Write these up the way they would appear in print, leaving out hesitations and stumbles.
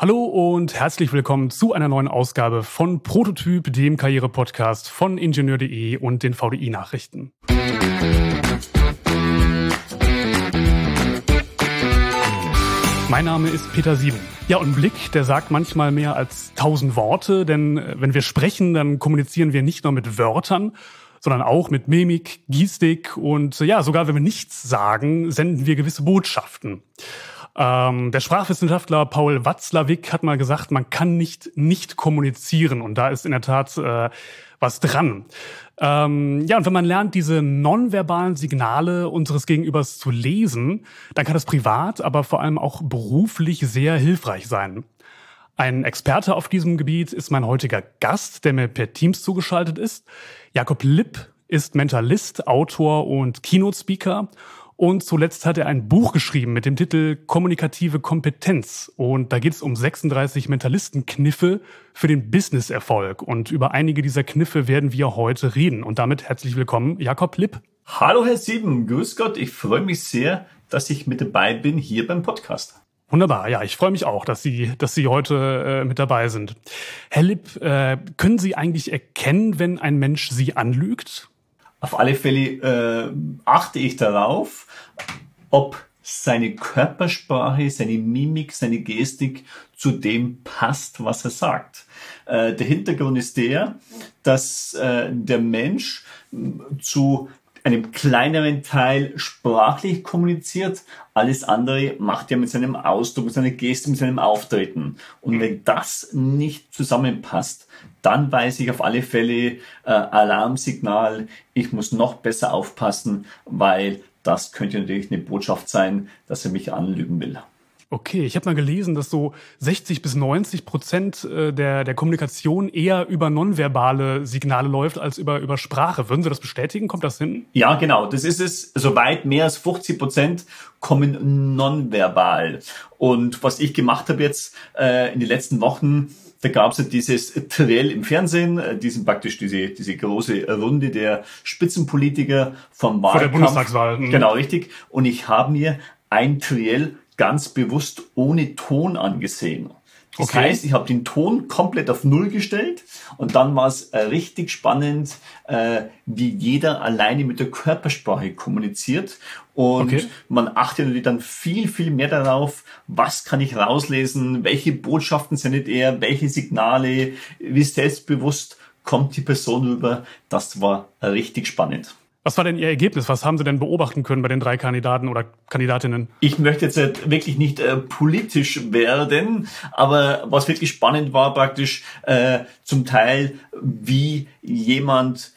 Hallo und herzlich willkommen zu einer neuen Ausgabe von Prototyp, dem Karriere-Podcast von Ingenieur.de und den VDI-Nachrichten. Mein Name ist Peter Sieben. Ja, und ein Blick, der sagt manchmal mehr als 1000 Worte, denn wenn wir sprechen, dann kommunizieren wir nicht nur mit Wörtern, sondern auch mit Mimik, Gestik und ja, sogar wenn wir nichts sagen, senden wir gewisse Botschaften. Der Sprachwissenschaftler Paul Watzlawick hat mal gesagt, man kann nicht kommunizieren. Und da ist in der Tat was dran. Ja, und wenn man lernt, diese nonverbalen Signale unseres Gegenübers zu lesen, dann kann das privat, aber vor allem auch beruflich sehr hilfreich sein. Ein Experte auf diesem Gebiet ist mein heutiger Gast, der mir per Teams zugeschaltet ist. Jakob Lipp ist Mentalist, Autor und Keynote-Speaker. Und zuletzt hat er ein Buch geschrieben mit dem Titel Kommunikative Kompetenz. Und da geht es um 36 Mentalistenkniffe für den Business-Erfolg. Und über einige dieser Kniffe werden wir heute reden. Und damit herzlich willkommen, Jakob Lipp. Hallo Herr Sieben, grüß Gott. Ich freue mich sehr, dass ich mit dabei bin hier beim Podcast. Wunderbar, ja, ich freue mich auch, dass Sie heute mit dabei sind. Herr Lipp, können Sie eigentlich erkennen, wenn ein Mensch Sie anlügt? Auf alle Fälle achte ich darauf, ob seine Körpersprache, seine Mimik, seine Gestik zu dem passt, was er sagt. Der Hintergrund ist der, dass der Mensch zu einem kleineren Teil sprachlich kommuniziert. Alles andere macht er mit seinem Ausdruck, mit seiner Geste, mit seinem Auftreten. Und wenn das nicht zusammenpasst, dann weiß ich auf alle Fälle Alarmsignal, ich muss noch besser aufpassen, weil das könnte natürlich eine Botschaft sein, dass er mich anlügen will. Okay, ich habe mal gelesen, dass so 60-90% der Kommunikation eher über nonverbale Signale läuft als über Sprache. Würden Sie das bestätigen? Kommt das hin? Ja, genau. Das ist es. Soweit mehr als 50% kommen nonverbal. Und was ich gemacht habe jetzt in den letzten Wochen, da gab es ja dieses Triell im Fernsehen, praktisch diese große Runde der Spitzenpolitiker vom Wahlkampf. Vor der Bundestagswahl. Genau, richtig. Und ich habe mir ein Triell ganz bewusst ohne Ton angesehen. Das heißt, ich habe den Ton komplett auf Null gestellt und dann war es richtig spannend, wie jeder alleine mit der Körpersprache kommuniziert. Und man achtet natürlich dann viel, viel mehr darauf, was kann ich rauslesen, welche Botschaften sendet er, welche Signale, wie selbstbewusst kommt die Person rüber. Das war richtig spannend. Was war denn Ihr Ergebnis? Was haben Sie denn beobachten können bei den 3 Kandidaten oder Kandidatinnen? Ich möchte jetzt wirklich nicht politisch werden, aber was wirklich spannend war praktisch zum Teil, wie jemand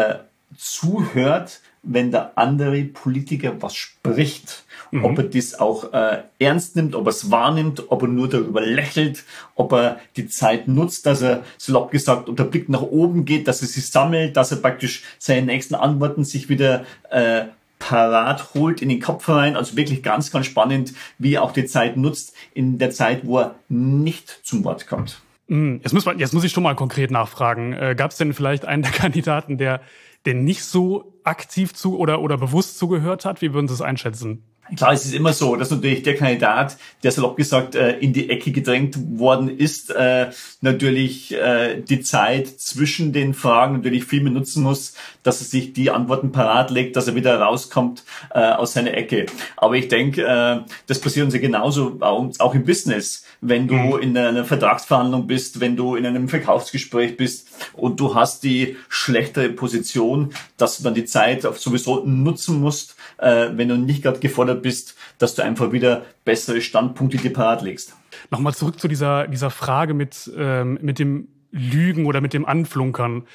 zuhört, wenn der andere Politiker was spricht. Ob er das auch ernst nimmt, ob er es wahrnimmt, ob er nur darüber lächelt, ob er die Zeit nutzt, dass er, salopp gesagt, ob der Blick nach oben geht, dass er sich sammelt, dass er praktisch seine nächsten Antworten sich wieder parat holt in den Kopf rein. Also wirklich ganz, ganz spannend, wie er auch die Zeit nutzt in der Zeit, wo er nicht zum Wort kommt. Jetzt muss ich schon mal konkret nachfragen. Gab es denn vielleicht einen der Kandidaten, der nicht so aktiv oder bewusst zugehört hat? Wie würden Sie es einschätzen? Klar, es ist immer so, dass natürlich der Kandidat, der salopp gesagt in die Ecke gedrängt worden ist, natürlich die Zeit zwischen den Fragen natürlich viel mehr nutzen muss, dass er sich die Antworten parat legt, dass er wieder rauskommt aus seiner Ecke. Aber ich denke, das passiert uns ja genauso auch im Business. Wenn du in einer Vertragsverhandlung bist, wenn du in einem Verkaufsgespräch bist und du hast die schlechtere Position, dass du dann die Zeit sowieso nutzen musst, wenn du nicht gerade gefordert bist, dass du einfach wieder bessere Standpunkte dir parat legst. Nochmal zurück zu dieser Frage mit dem Lügen oder mit dem Anflunkern.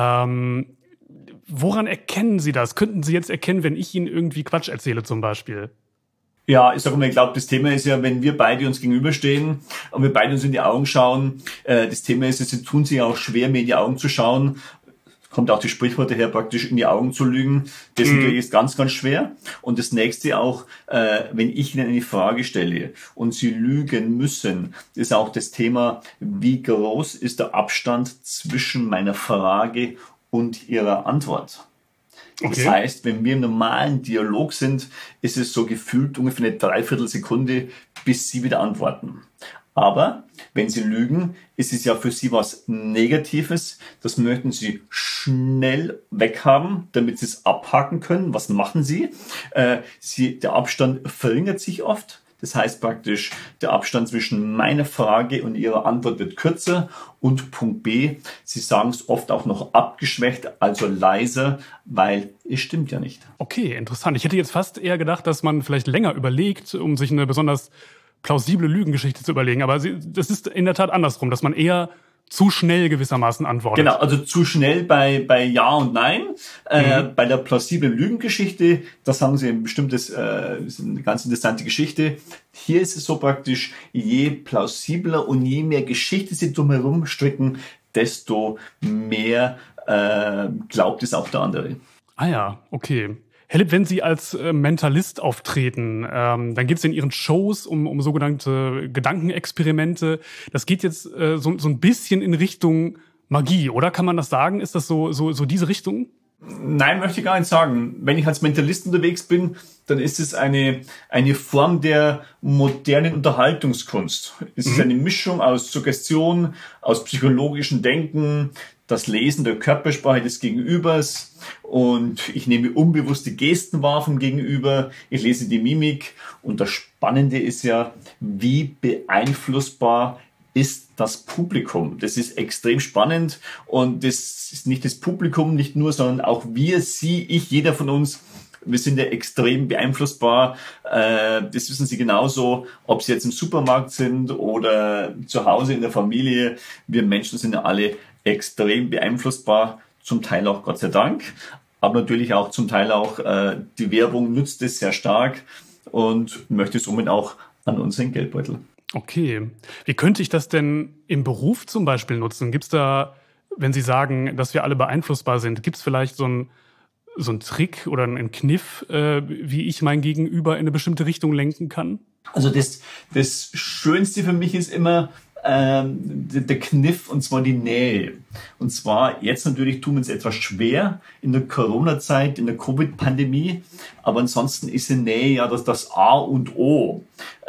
Woran erkennen Sie das? Könnten Sie jetzt erkennen, wenn ich Ihnen irgendwie Quatsch erzähle zum Beispiel? Ja, ich glaube, das Thema ist ja, wenn wir beide uns gegenüberstehen und wir beide uns in die Augen schauen, das Thema ist, sie tun sich auch schwer, mir in die Augen zu schauen. Kommt auch die Sprichworte her, praktisch in die Augen zu lügen. Das natürlich ist ganz, ganz schwer. Und das nächste auch, wenn ich Ihnen eine Frage stelle und Sie lügen müssen, ist auch das Thema, wie groß ist der Abstand zwischen meiner Frage und Ihrer Antwort. Das heißt, wenn wir im normalen Dialog sind, ist es so gefühlt ungefähr eine Dreiviertelsekunde, bis Sie wieder antworten. Aber Wenn Sie lügen, ist es ja für Sie was Negatives. Das möchten Sie schnell weghaben, damit Sie es abhaken können. Was machen Sie? Der Abstand verringert sich oft. Das heißt praktisch, der Abstand zwischen meiner Frage und Ihrer Antwort wird kürzer. Und Punkt B, Sie sagen es oft auch noch abgeschwächt, also leiser, weil es stimmt ja nicht. Okay, interessant. Ich hätte jetzt fast eher gedacht, dass man vielleicht länger überlegt, um sich eine besonders plausible Lügengeschichte zu überlegen. Aber das ist in der Tat andersrum, dass man eher zu schnell gewissermaßen antwortet. Genau, also zu schnell bei Ja und Nein. Bei der plausiblen Lügengeschichte, da sagen Sie ein bestimmtes, ist eine ganz interessante Geschichte. Hier ist es so praktisch, je plausibler und je mehr Geschichte Sie drumherum stricken, desto mehr glaubt es auch der andere. Ah ja, okay. Herr Lipp, wenn Sie als Mentalist auftreten, dann geht es in Ihren Shows um sogenannte Gedankenexperimente. Das geht jetzt so ein bisschen in Richtung Magie, oder? Kann man das sagen? Ist das so diese Richtung? Nein, möchte ich gar nicht sagen. Wenn ich als Mentalist unterwegs bin, dann ist es eine Form der modernen Unterhaltungskunst. Es ist eine Mischung aus Suggestion, aus psychologischem Denken, das Lesen der Körpersprache des Gegenübers, und ich nehme unbewusste Gesten wahr vom Gegenüber, ich lese die Mimik, und das Spannende ist ja, wie beeinflussbar ist das Publikum. Das ist extrem spannend, und das ist nicht das Publikum nicht nur, sondern auch wir, Sie, ich, jeder von uns. Wir sind ja extrem beeinflussbar. Das wissen Sie genauso, ob Sie jetzt im Supermarkt sind oder zu Hause in der Familie. Wir Menschen sind ja alle extrem beeinflussbar, zum Teil auch Gott sei Dank, aber natürlich auch zum Teil auch die Werbung nutzt es sehr stark und möchte somit auch an unseren Geldbeutel. Okay. Wie könnte ich das denn im Beruf zum Beispiel nutzen? Gibt es da, wenn Sie sagen, dass wir alle beeinflussbar sind, gibt es vielleicht so ein Trick oder einen Kniff, wie ich mein Gegenüber in eine bestimmte Richtung lenken kann? Also das Schönste für mich ist immer der Kniff, und zwar die Nähe. Und zwar jetzt natürlich tun wir es etwas schwer in der Corona-Zeit, in der Covid-Pandemie, aber ansonsten ist die Nähe ja das A und O.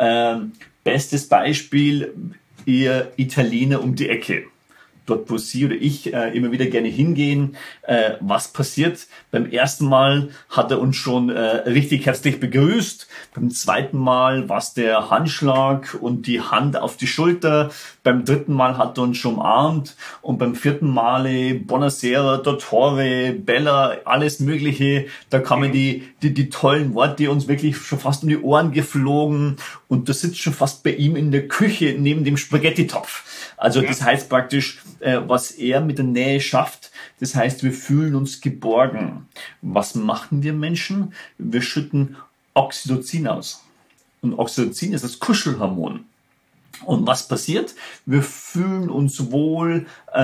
Bestes Beispiel, Ihr Italiener um die Ecke. Dort, wo Sie oder ich immer wieder gerne hingehen. Was passiert? Beim ersten Mal hat er uns schon richtig herzlich begrüßt. Beim zweiten Mal war es der Handschlag und die Hand auf die Schulter. Beim dritten Mal hat er uns schon umarmt. Und beim vierten Male Buonasera, Dottore, Bella, alles Mögliche. Da kamen die tollen Worte uns wirklich schon fast um die Ohren geflogen. Und das sitzt schon fast bei ihm in der Küche neben dem Spaghetti-Topf. Also das heißt praktisch, was er mit der Nähe schafft, das heißt, wir fühlen uns geborgen. Was machen wir Menschen? Wir schütten Oxytocin aus. Und Oxytocin ist das Kuschelhormon. Und was passiert? Wir fühlen uns wohl.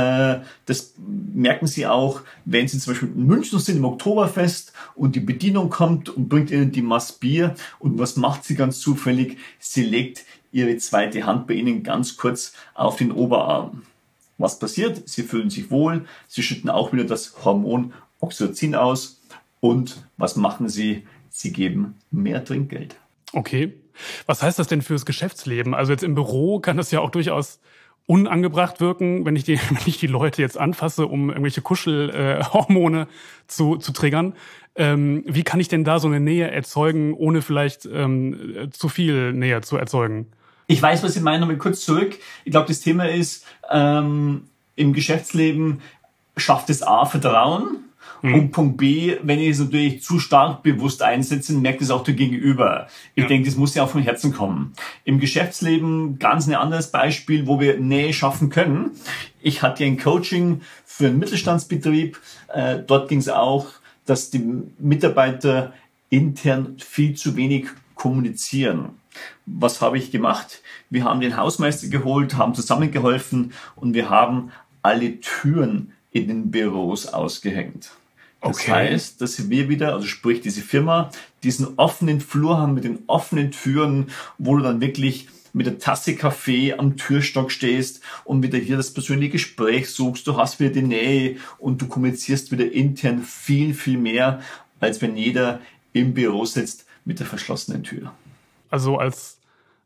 Das merken Sie auch, wenn Sie zum Beispiel in München sind im Oktoberfest und die Bedienung kommt und bringt Ihnen die Maß Bier. Und was macht sie ganz zufällig? Sie legt Ihre zweite Hand bei Ihnen ganz kurz auf den Oberarm. Was passiert? Sie fühlen sich wohl. Sie schütten auch wieder das Hormon Oxytocin aus. Und was machen Sie? Sie geben mehr Trinkgeld. Okay. Was heißt das denn fürs Geschäftsleben? Also jetzt im Büro kann das ja auch durchaus unangebracht wirken, wenn ich die Leute jetzt anfasse, um irgendwelche Kuschelhormone zu triggern. Wie kann ich denn da so eine Nähe erzeugen, ohne vielleicht zu viel Nähe zu erzeugen? Ich weiß, was Sie meinen, nochmal kurz zurück. Ich glaube, das Thema ist, im Geschäftsleben schafft es A, Vertrauen. Und Punkt B, wenn ich es natürlich zu stark bewusst einsetze, merkt es auch der Gegenüber. Ich denke, das muss ja auch vom Herzen kommen. Im Geschäftsleben ganz ein anderes Beispiel, wo wir Nähe schaffen können. Ich hatte ein Coaching für einen Mittelstandsbetrieb. Dort ging es auch, dass die Mitarbeiter intern viel zu wenig kommunizieren. Was habe ich gemacht? Wir haben den Hausmeister geholt, haben zusammengeholfen und wir haben alle Türen in den Büros ausgehängt. Das heißt, dass wir wieder, also sprich diese Firma, diesen offenen Flur haben mit den offenen Türen, wo du dann wirklich mit der Tasse Kaffee am Türstock stehst und wieder hier das persönliche Gespräch suchst. Du hast wieder die Nähe und du kommunizierst wieder intern viel, viel mehr, als wenn jeder im Büro sitzt mit der verschlossenen Tür. Also als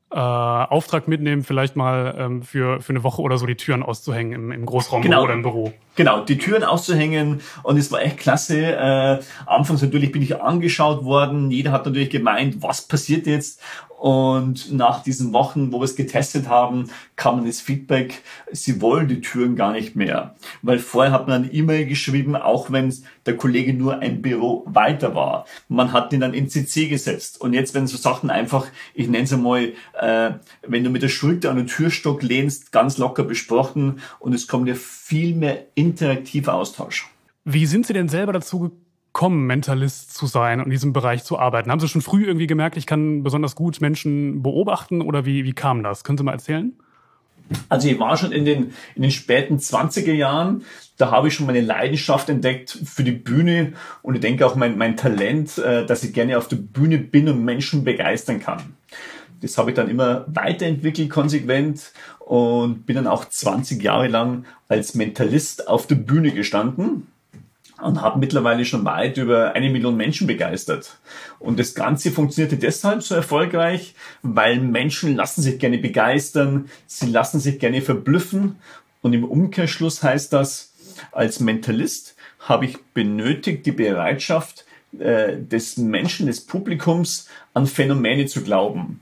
Auftrag mitnehmen, vielleicht mal für eine Woche oder so die Türen auszuhängen im Großraum oder im Büro. Genau, die Türen auszuhängen, und es war echt klasse. Anfangs natürlich bin ich angeschaut worden, jeder hat natürlich gemeint, was passiert jetzt? Und nach diesen Wochen, wo wir es getestet haben, kam dann das Feedback, sie wollen die Türen gar nicht mehr. Weil vorher hat man eine E-Mail geschrieben, auch wenn der Kollege nur ein Büro weiter war. Man hat ihn dann in CC gesetzt. Und jetzt, wenn so Sachen einfach, ich nenne es einmal, wenn du mit der Schulter an den Türstock lehnst, ganz locker besprochen, und es kommt ja viel mehr interaktiver Austausch. Wie sind Sie denn selber dazu gekommen, Mentalist zu sein und in diesem Bereich zu arbeiten? Haben Sie schon früh irgendwie gemerkt, ich kann besonders gut Menschen beobachten, oder wie kam das? Können Sie mal erzählen? Also ich war schon in den späten 20er Jahren, da habe ich schon meine Leidenschaft entdeckt für die Bühne, und ich denke auch mein Talent, dass ich gerne auf der Bühne bin und Menschen begeistern kann. Das habe ich dann immer weiterentwickelt, konsequent, und bin dann auch 20 Jahre lang als Mentalist auf der Bühne gestanden und habe mittlerweile schon weit über 1 Million Menschen begeistert. Und das Ganze funktionierte deshalb so erfolgreich, weil Menschen lassen sich gerne begeistern, sie lassen sich gerne verblüffen, und im Umkehrschluss heißt das, als Mentalist habe ich benötigt die Bereitschaft des Menschen, des Publikums, an Phänomene zu glauben.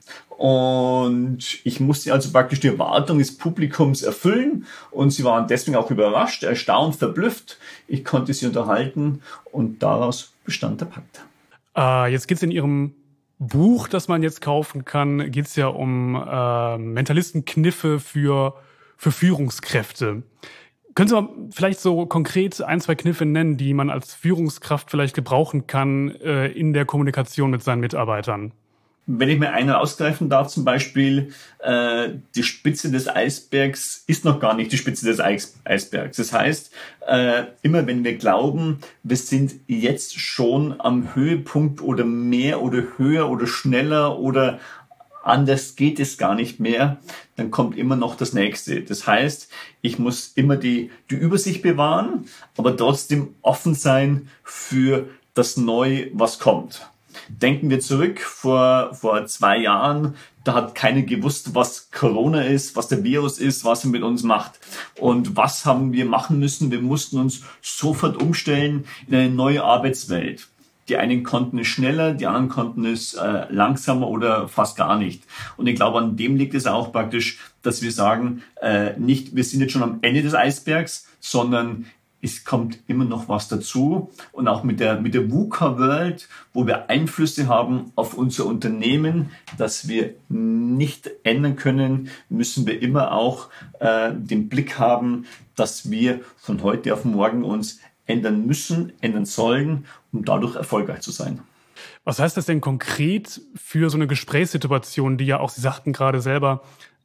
Und ich musste also praktisch die Erwartung des Publikums erfüllen, und sie waren deswegen auch überrascht, erstaunt, verblüfft. Ich konnte sie unterhalten, und daraus bestand der Pakt. Jetzt geht es in Ihrem Buch, das man jetzt kaufen kann, geht es ja um Mentalistenkniffe für Führungskräfte. Können Sie mal vielleicht so konkret 1, 2 Kniffe nennen, die man als Führungskraft vielleicht gebrauchen kann in der Kommunikation mit seinen Mitarbeitern? Wenn ich mir einen rausgreifen darf, zum Beispiel, die Spitze des Eisbergs ist noch gar nicht die Spitze des Eisbergs. Das heißt, immer wenn wir glauben, wir sind jetzt schon am Höhepunkt oder mehr oder höher oder schneller oder anders geht es gar nicht mehr, dann kommt immer noch das Nächste. Das heißt, ich muss immer die Übersicht bewahren, aber trotzdem offen sein für das Neue, was kommt. Denken wir zurück, vor 2 Jahren, da hat keiner gewusst, was Corona ist, was der Virus ist, was er mit uns macht. Und was haben wir machen müssen? Wir mussten uns sofort umstellen in eine neue Arbeitswelt. Die einen konnten es schneller, die anderen konnten es langsamer oder fast gar nicht. Und ich glaube, an dem liegt es auch praktisch, dass wir sagen, nicht, wir sind jetzt schon am Ende des Eisbergs, sondern es kommt immer noch was dazu. Und auch mit der VUCA-World, wo wir Einflüsse haben auf unser Unternehmen, das wir nicht ändern können, müssen wir immer auch den Blick haben, dass wir von heute auf morgen uns ändern müssen, ändern sollen, um dadurch erfolgreich zu sein. Was heißt das denn konkret für so eine Gesprächssituation, die ja auch, Sie sagten gerade selber,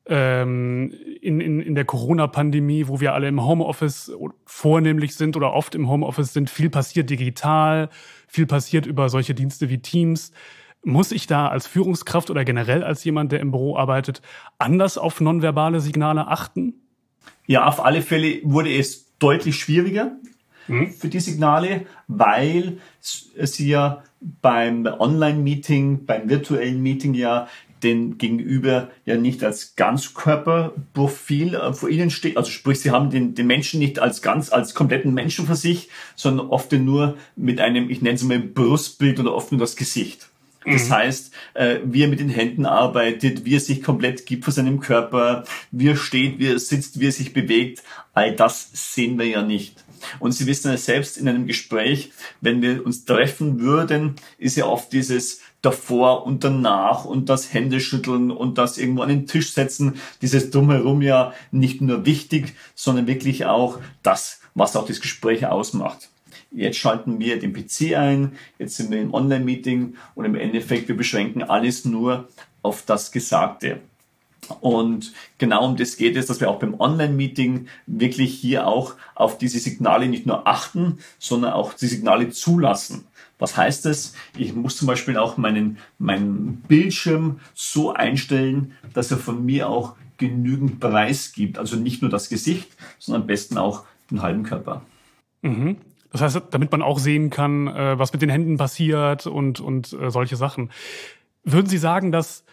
in der Corona-Pandemie, wo wir alle im Homeoffice vornehmlich sind oder oft im Homeoffice sind, viel passiert digital, viel passiert über solche Dienste wie Teams. Muss ich da als Führungskraft oder generell als jemand, der im Büro arbeitet, anders auf nonverbale Signale achten? Ja, auf alle Fälle wurde es deutlich schwieriger für die Signale, weil sie ja beim Online-Meeting, beim virtuellen Meeting ja den Gegenüber ja nicht als Ganzkörperprofil vor ihnen steht. Also sprich, sie haben den Menschen nicht als kompletten Menschen vor sich, sondern oft nur mit einem, ich nenne es mal Brustbild oder oft nur das Gesicht. Das heißt, wie er mit den Händen arbeitet, wie er sich komplett gibt vor seinem Körper, wie er steht, wie er sitzt, wie er sich bewegt, all das sehen wir ja nicht. Und Sie wissen ja selbst in einem Gespräch, wenn wir uns treffen würden, ist ja oft dieses davor und danach und das Händeschütteln und das irgendwo an den Tisch setzen, dieses Drumherum ja nicht nur wichtig, sondern wirklich auch das, was auch das Gespräch ausmacht. Jetzt schalten wir den PC ein, jetzt sind wir im Online-Meeting und im Endeffekt, wir beschränken alles nur auf das Gesagte. Und genau um das geht es, dass wir auch beim Online-Meeting wirklich hier auch auf diese Signale nicht nur achten, sondern auch die Signale zulassen. Was heißt das? Ich muss zum Beispiel auch meinen Bildschirm so einstellen, dass er von mir auch genügend Preis gibt. Also nicht nur das Gesicht, sondern am besten auch den halben Körper. Mhm. Das heißt, damit man auch sehen kann, was mit den Händen passiert und solche Sachen. Würden Sie sagen, dass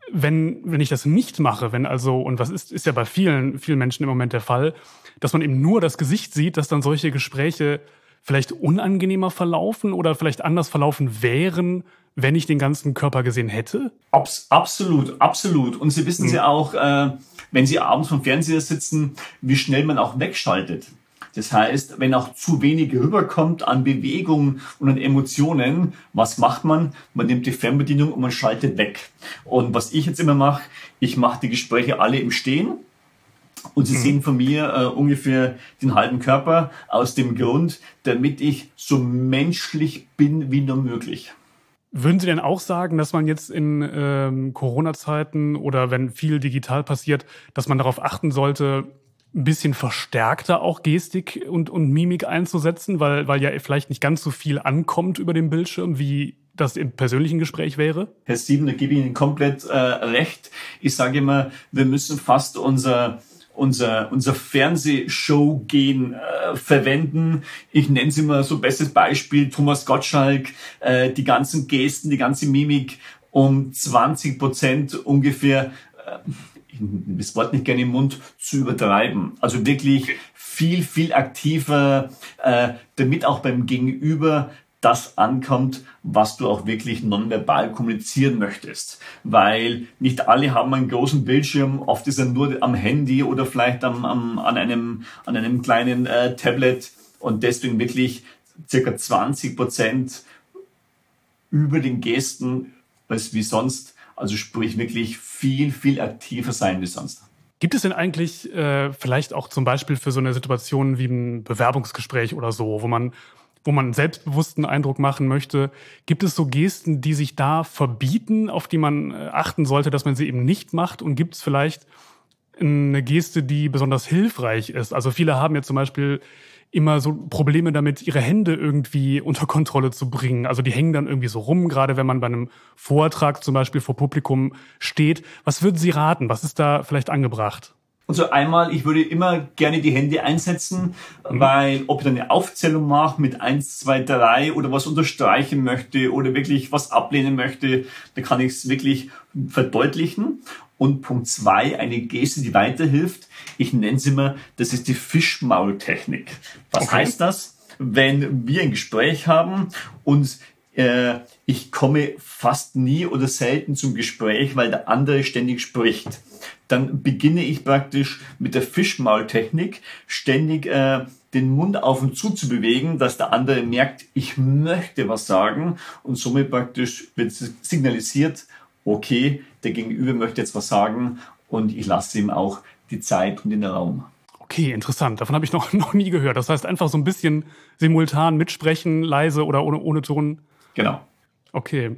wenn ich das nicht mache, und was ist ja bei vielen Menschen im Moment der Fall, dass man eben nur das Gesicht sieht, dass dann solche Gespräche vielleicht unangenehmer verlaufen oder vielleicht anders verlaufen wären, wenn ich den ganzen Körper gesehen hätte? Absolut, absolut. Und Sie wissen ja auch, wenn Sie abends vom Fernseher sitzen, wie schnell man auch wegschaltet. Das heißt, wenn auch zu wenig rüberkommt an Bewegung und an Emotionen, was macht man? Man nimmt die Fernbedienung und man schaltet weg. Und was ich jetzt immer mache, ich mache die Gespräche alle im Stehen. Und Sie sehen von mir ungefähr den halben Körper aus dem Grund, damit ich so menschlich bin wie nur möglich. Würden Sie denn auch sagen, dass man jetzt in Corona-Zeiten oder wenn viel digital passiert, dass man darauf achten sollte, ein bisschen verstärkter auch Gestik und Mimik einzusetzen, weil ja vielleicht nicht ganz so viel ankommt über den Bildschirm, wie das im persönlichen Gespräch wäre? Herr Sieben, da gebe ich Ihnen komplett recht. Ich sage immer, wir müssen fast unser Fernsehshow-Gen verwenden. Ich nenne es immer so bestes Beispiel, Thomas Gottschalk, die ganzen Gesten, die ganze Mimik um 20% ungefähr, das Wort nicht gerne im Mund, zu übertreiben. Also wirklich viel aktiver, damit auch beim Gegenüber das ankommt, was du auch wirklich nonverbal kommunizieren möchtest. Weil nicht alle haben einen großen Bildschirm, oft ist er nur am Handy oder vielleicht an einem kleinen Tablet und deswegen wirklich circa 20% über den Gesten als wie sonst. Also sprich wirklich viel aktiver sein wie sonst. Gibt es denn eigentlich vielleicht auch zum Beispiel für so eine Situation wie ein Bewerbungsgespräch oder so, wo man einen selbstbewussten Eindruck machen möchte, gibt es so Gesten, die sich da verbieten, auf die man achten sollte, dass man sie eben nicht macht? Und gibt es vielleicht eine Geste, die besonders hilfreich ist? Also viele haben ja zum Beispiel immer so Probleme damit, ihre Hände irgendwie unter Kontrolle zu bringen. Also die hängen dann irgendwie so rum, gerade wenn man bei einem Vortrag zum Beispiel vor Publikum steht. Was würden Sie raten? Was ist da vielleicht angebracht? Also einmal, ich würde immer gerne die Hände einsetzen, weil ob ich dann eine Aufzählung mache mit 1, 2, 3 oder was unterstreichen möchte oder wirklich was ablehnen möchte, da kann ich es wirklich verdeutlichen. Und Punkt 2, eine Geste, die weiterhilft. Ich nenne es immer, das ist die Fischmaultechnik. Was heißt das? Wenn wir ein Gespräch haben und ich komme fast nie oder selten zum Gespräch, weil der andere ständig spricht. Dann beginne ich praktisch mit der Fischmaultechnik ständig den Mund auf und zu bewegen, dass der andere merkt, ich möchte was sagen und somit praktisch wird signalisiert, okay, der Gegenüber möchte jetzt was sagen und ich lasse ihm auch die Zeit und den Raum. Okay, interessant. Davon habe ich noch nie gehört. Das heißt einfach so ein bisschen simultan mitsprechen, leise oder ohne Ton. Genau. Okay.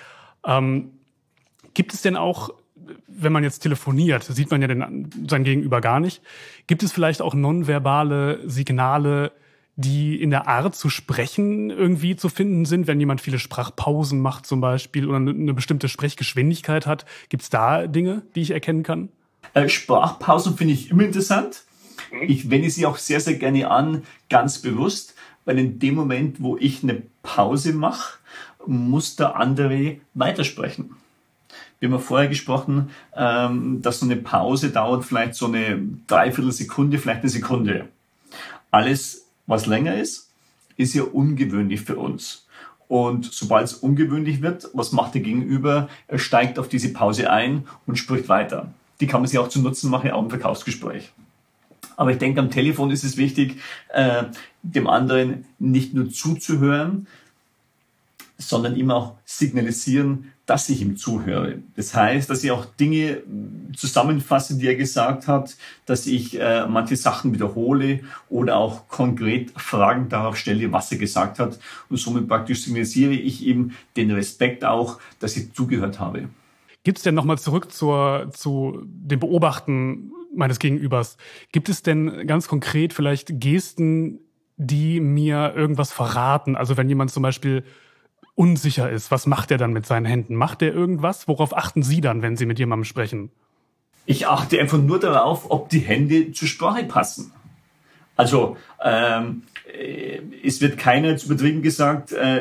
Gibt es denn auch, wenn man jetzt telefoniert, sieht man ja sein Gegenüber gar nicht, gibt es vielleicht auch nonverbale Signale, die in der Art zu sprechen irgendwie zu finden sind, wenn jemand viele Sprachpausen macht zum Beispiel oder eine bestimmte Sprechgeschwindigkeit hat? Gibt es da Dinge, die ich erkennen kann? Sprachpausen finde ich immer interessant. Ich wende sie auch sehr gerne an, ganz bewusst, weil in dem Moment, wo ich eine Pause mache, muss der andere weitersprechen. Wir haben ja vorher gesprochen, dass so eine Pause dauert vielleicht so eine Dreiviertelsekunde, vielleicht eine Sekunde. Alles, was länger ist, ist ja ungewöhnlich für uns. Und sobald es ungewöhnlich wird, was macht der Gegenüber? Er steigt auf diese Pause ein und spricht weiter. Die kann man sich auch zu Nutzen machen, auch im Verkaufsgespräch. Aber ich denke, am Telefon ist es wichtig, dem anderen nicht nur zuzuhören, sondern ihm auch signalisieren, dass ich ihm zuhöre. Das heißt, dass ich auch Dinge zusammenfasse, die er gesagt hat, dass ich manche Sachen wiederhole oder auch konkret Fragen darauf stelle, was er gesagt hat. Und somit praktisch signalisiere ich ihm den Respekt auch, dass ich zugehört habe. Gibt es denn nochmal zurück zu dem Beobachten meines Gegenübers? Gibt es denn ganz konkret vielleicht Gesten, die mir irgendwas verraten? Also wenn jemand zum Beispiel unsicher ist, was macht er dann mit seinen Händen? Macht er irgendwas? Worauf achten Sie dann, wenn Sie mit jemandem sprechen? Ich achte einfach nur darauf, ob die Hände zur Sprache passen. Also es wird keiner, zu übertrieben gesagt,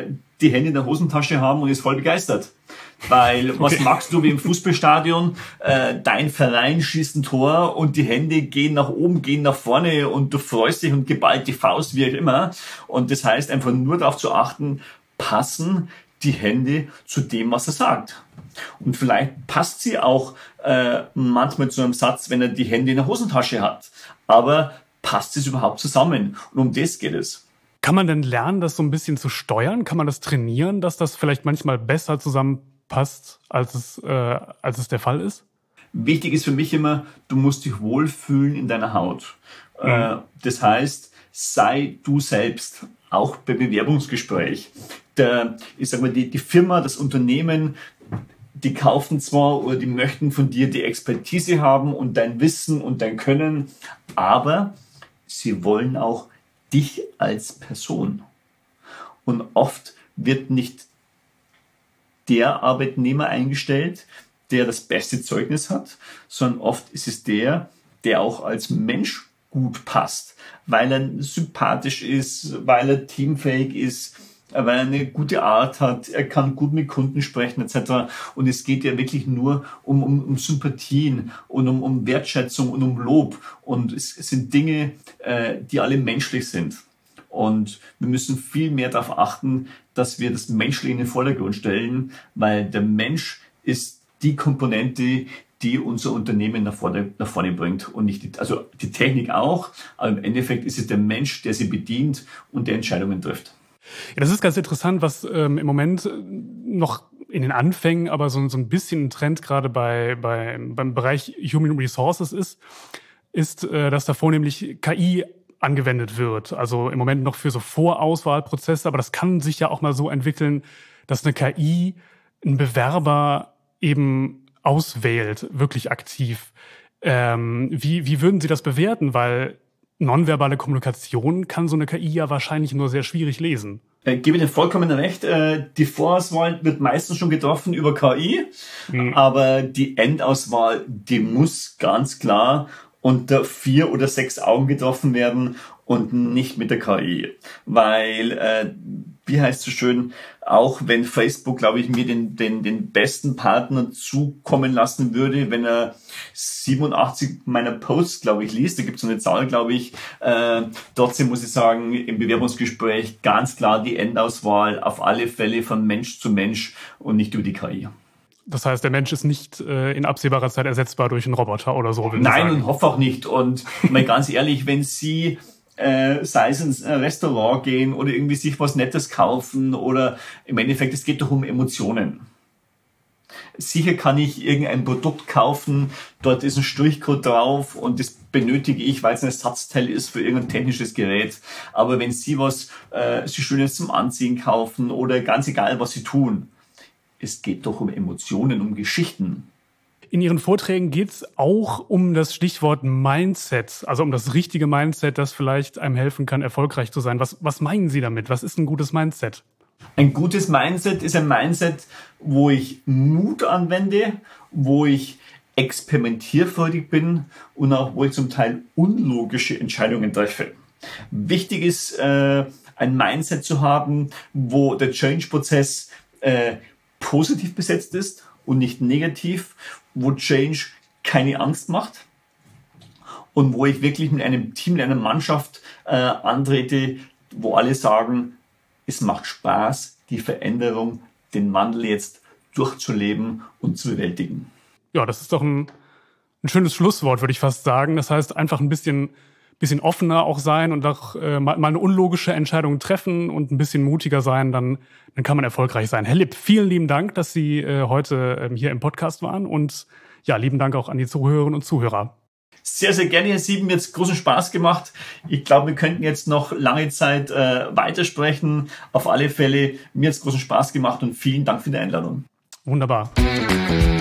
die Hände in der Hosentasche haben und ist voll begeistert. Weil was machst du wie im Fußballstadion? Dein Verein schießt ein Tor und die Hände gehen nach oben, gehen nach vorne und du freust dich und geballt die Faust, wie auch immer. Und das heißt einfach nur darauf zu achten, passen die Hände zu dem, was er sagt. Und vielleicht passt sie auch manchmal zu einem Satz, wenn er die Hände in der Hosentasche hat. Aber passt es überhaupt zusammen? Und um das geht es. Kann man denn lernen, das so ein bisschen zu steuern? Kann man das trainieren, dass das vielleicht manchmal besser zusammenpasst, als es der Fall ist? Wichtig ist für mich immer, du musst dich wohlfühlen in deiner Haut. Das heißt, sei du selbst, auch beim Bewerbungsgespräch. Die Firma, das Unternehmen, die kaufen zwar oder die möchten von dir die Expertise haben und dein Wissen und dein Können, aber sie wollen auch dich als Person. Und oft wird nicht der Arbeitnehmer eingestellt, der das beste Zeugnis hat, sondern oft ist es der auch als Mensch gut passt, weil er sympathisch ist, weil er teamfähig ist, weil er eine gute Art hat, er kann gut mit Kunden sprechen etc. Und es geht ja wirklich nur um Sympathien und um Wertschätzung und um Lob. Und es sind Dinge, die alle menschlich sind. Und wir müssen viel mehr darauf achten, dass wir das Menschliche in den Vordergrund stellen, weil der Mensch ist die Komponente, die unser Unternehmen nach vorne bringt und nicht die Technik auch, aber im Endeffekt ist es der Mensch, der sie bedient und der Entscheidungen trifft. Ja, das ist ganz interessant, was im Moment noch in den Anfängen, aber so ein bisschen ein Trend gerade beim Bereich Human Resources ist, dass da vornehmlich KI angewendet wird. Also im Moment noch für so Vorauswahlprozesse, aber das kann sich ja auch mal so entwickeln, dass eine KI einen Bewerber eben auswählt, wirklich aktiv. Wie würden Sie das bewerten? Weil nonverbale Kommunikation kann so eine KI ja wahrscheinlich nur sehr schwierig lesen. Gebe dir vollkommen recht. Die Vorauswahl wird meistens schon getroffen über KI, aber die Endauswahl, die muss ganz klar unter 4 oder 6 Augen getroffen werden und nicht mit der KI. Weil, wie heißt es so schön, auch wenn Facebook, glaube ich, mir den besten Partner zukommen lassen würde, wenn er 87 meiner Posts, glaube ich, liest, da gibt es so eine Zahl, glaube ich, trotzdem muss ich sagen, im Bewerbungsgespräch ganz klar die Endauswahl auf alle Fälle von Mensch zu Mensch und nicht über die KI. Das heißt, der Mensch ist nicht in absehbarer Zeit ersetzbar durch einen Roboter oder so? Nein, und hoffe auch nicht. Und mal ganz ehrlich, wenn Sie sei es ins Restaurant gehen oder irgendwie sich was Nettes kaufen oder im Endeffekt, es geht doch um Emotionen. Sicher kann ich irgendein Produkt kaufen, dort ist ein Strichcode drauf und das benötige ich, weil es ein Ersatzteil ist für irgendein technisches Gerät. Aber wenn Sie was Schönes zum Anziehen kaufen oder ganz egal, was Sie tun, es geht doch um Emotionen, um Geschichten. In Ihren Vorträgen geht es auch um das Stichwort Mindset, also um das richtige Mindset, das vielleicht einem helfen kann, erfolgreich zu sein. Was meinen Sie damit? Was ist ein gutes Mindset? Ein gutes Mindset ist ein Mindset, wo ich Mut anwende, wo ich experimentierfreudig bin und auch wo ich zum Teil unlogische Entscheidungen treffe. Wichtig ist, ein Mindset zu haben, wo der Change-Prozess positiv besetzt ist und nicht negativ, wo Change keine Angst macht und wo ich wirklich mit einem Team, mit einer Mannschaft antrete, wo alle sagen, es macht Spaß, die Veränderung, den Wandel jetzt durchzuleben und zu bewältigen. Ja, das ist doch ein schönes Schlusswort, würde ich fast sagen. Das heißt, einfach ein bisschen offener auch sein und auch mal eine unlogische Entscheidung treffen und ein bisschen mutiger sein, dann kann man erfolgreich sein. Herr Lipp, vielen lieben Dank, dass Sie heute hier im Podcast waren und ja, lieben Dank auch an die Zuhörerinnen und Zuhörer. Sehr, sehr gerne, Herr Sieben. Mir hat es großen Spaß gemacht. Ich glaube, wir könnten jetzt noch lange Zeit weitersprechen. Auf alle Fälle, mir hat es großen Spaß gemacht und vielen Dank für die Einladung. Wunderbar.